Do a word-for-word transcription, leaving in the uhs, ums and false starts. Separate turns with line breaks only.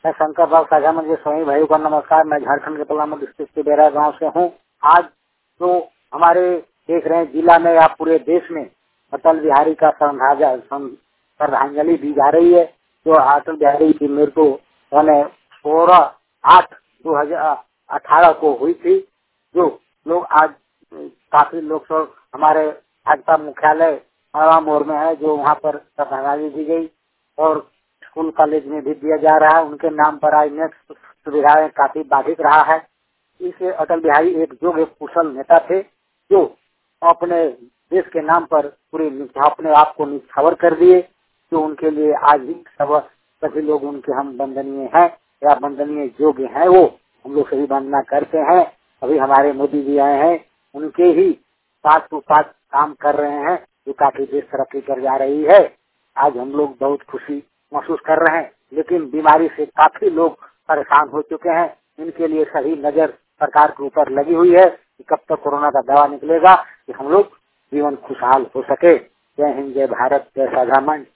मैं शंकर राव साझा मंदिर स्वामी भाइयों का नमस्कार। मैं झारखंड के पलामू डिस्ट्रिक्ट के बेरा गांव से हूं। आज जो हमारे देख रहे हैं जिला में या पूरे देश में अटल बिहारी का श्रद्धांजलि दी जा रही है। जो अटल बिहारी की मृत्यु सोलह आठ दो हजार अठारह को हुई थी। जो लोग आज काफी लोग सब हमारे भाजपा मुख्यालय मोड़ में है, जो वहाँ पर श्रद्धांजलि दी गई और स्कूल कॉलेज में भी दिया जा रहा है। उनके नाम पर आज नेट सुविधाएं काफी बाधित रहा है। इस अटल बिहारी एक जो एक कुशल नेता थे, जो अपने देश के नाम पर पूरे अपने आप को निछावर कर दिए। जो उनके लिए आज भी सब सभी लोग उनके हम वंदनीय हैं या वंदनीय योग्य हैं। वो हम लोग सभी वंदना करते हैं। अभी हमारे मोदी जी आए हैं, उनके ही साथ तो साथ काम कर रहे हैं, जो काफी देश तरक्की कर जा रही है। आज हम लोग बहुत खुशी महसूस कर रहे हैं, लेकिन बीमारी से काफी लोग परेशान हो चुके हैं। इनके लिए सही नजर सरकार के ऊपर लगी हुई है कि कब तक कोरोना का दवा निकलेगा कि हम लोग जीवन खुशहाल हो सके। जय हिंद, जय भारत, जय साझा मंच।